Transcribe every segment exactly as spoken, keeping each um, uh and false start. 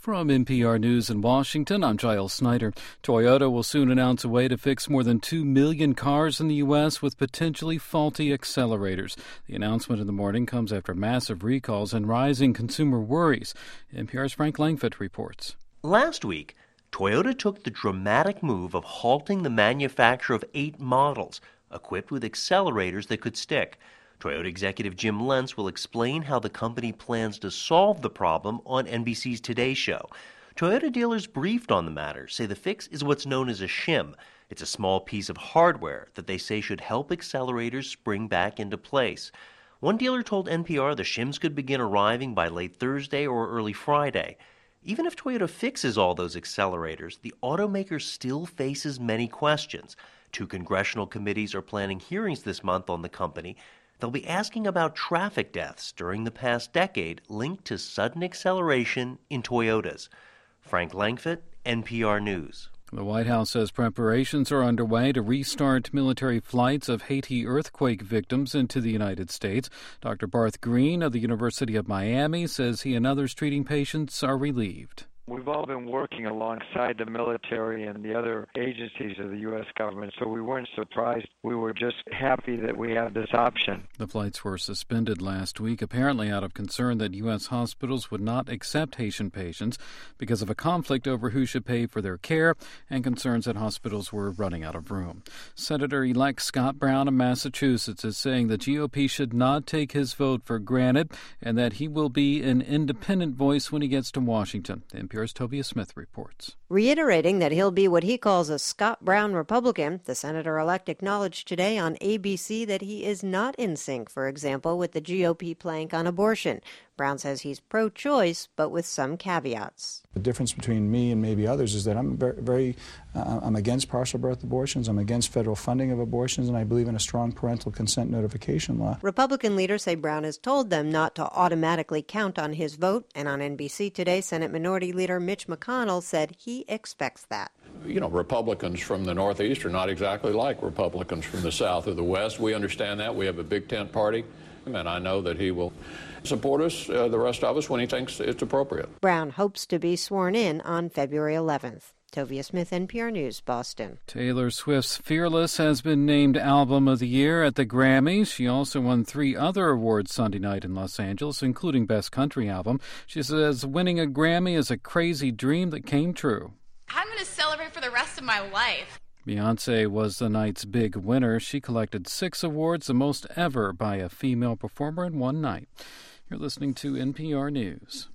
From N P R News in Washington, I'm Giles Snyder. Toyota will soon announce a way to fix more than two million cars in the U S with potentially faulty accelerators. The announcement in the morning comes after massive recalls and rising consumer worries. N P R's Frank Langfitt reports. Last week, Toyota took the dramatic move of halting the manufacture of eight models equipped with accelerators that could stick. Toyota executive Jim Lentz will explain how the company plans to solve the problem on N B C's Today Show. Toyota dealers briefed on the matter say the fix is what's known as a shim. It's a small piece of hardware that they say should help accelerators spring back into place. One dealer told N P R the shims could begin arriving by late Thursday or early Friday. Even if Toyota fixes all those accelerators, the automaker still faces many questions. Two congressional committees are planning hearings this month on the company. They'll be asking about traffic deaths during the past decade linked to sudden acceleration in Toyotas. Frank Langfitt, N P R News. The White House says preparations are underway to restart military flights of Haiti earthquake victims into the United States. Doctor Barth Green of the University of Miami says he and others treating patients are relieved. We've all been working alongside the military and the other agencies of the U S government, so we weren't surprised. We were just happy that we had this option. The flights were suspended last week, apparently out of concern that U S hospitals would not accept Haitian patients because of a conflict over who should pay for their care and concerns that hospitals were running out of room. Senator-elect Scott Brown of Massachusetts is saying the G O P should not take his vote for granted and that he will be an independent voice when he gets to Washington. N P R's Tovia Smith reports. Reiterating that he'll be what he calls a Scott Brown Republican, the senator-elect acknowledged today on A B C that he is not in sync, for example, with the G O P plank on abortion. Brown says he's pro-choice, but with some caveats. The difference between me and maybe others is that I'm very, very uh, I'm against partial birth abortions, I'm against federal funding of abortions, and I believe in a strong parental consent notification law. Republican leaders say Brown has told them not to automatically count on his vote, and on N B C today, Senate Minority Leader Mitch McConnell said he expects that. You know, Republicans from the Northeast are not exactly like Republicans from the South or the West. We understand that. We have a big tent party, and I know that he will support us, uh, the rest of us, when he thinks it's appropriate. Brown hopes to be sworn in on February eleventh. Tovia Smith, N P R News, Boston. Taylor Swift's Fearless has been named Album of the Year at the Grammys. She also won three other awards Sunday night in Los Angeles, including Best Country Album. She says winning a Grammy is a crazy dream that came true. I'm going to celebrate for the rest of my life. Beyoncé was the night's big winner. She collected six awards, the most ever by a female performer in one night. You're listening to N P R News.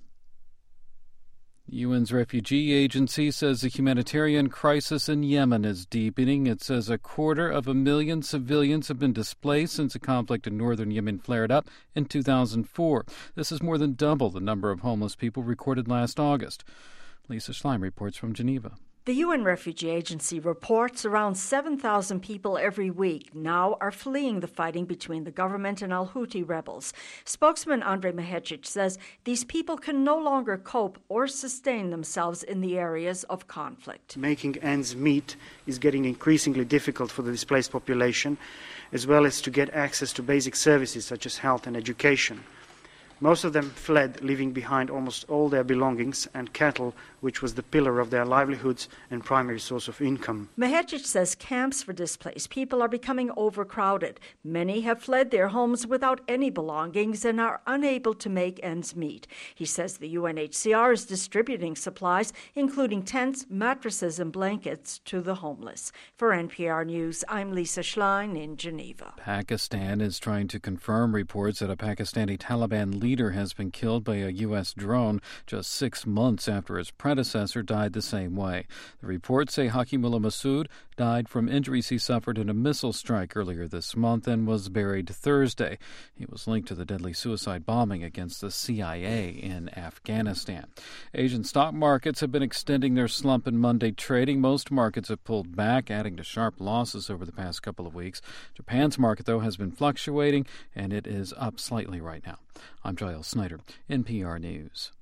The U N's refugee agency says the humanitarian crisis in Yemen is deepening. It says a quarter of a million civilians have been displaced since the conflict in northern Yemen flared up in two thousand four. This is more than double the number of homeless people recorded last August. Lisa Schlein reports from Geneva. The U N Refugee Agency reports around seven thousand people every week now are fleeing the fighting between the government and al-Houthi rebels. Spokesman Andrei Mahecic says these people can no longer cope or sustain themselves in the areas of conflict. Making ends meet is getting increasingly difficult for the displaced population, as well as to get access to basic services such as health and education. Most of them fled, leaving behind almost all their belongings and cattle, which was the pillar of their livelihoods and primary source of income. Mahecic says camps for displaced people are becoming overcrowded. Many have fled their homes without any belongings and are unable to make ends meet. He says the U N H C R is distributing supplies, including tents, mattresses, and blankets, to the homeless. For N P R News, I'm Lisa Schlein in Geneva. Pakistan is trying to confirm reports that a Pakistani Taliban leader has been killed by a U S drone just six months after his predecessor died the same way. The reports say Hakimullah Masood died from injuries he suffered in a missile strike earlier this month and was buried Thursday. He was linked to the deadly suicide bombing against the C I A in Afghanistan. Asian stock markets have been extending their slump in Monday trading. Most markets have pulled back, adding to sharp losses over the past couple of weeks. Japan's market, though, has been fluctuating, and it is up slightly right now. I'm Giles Snyder, N P R News.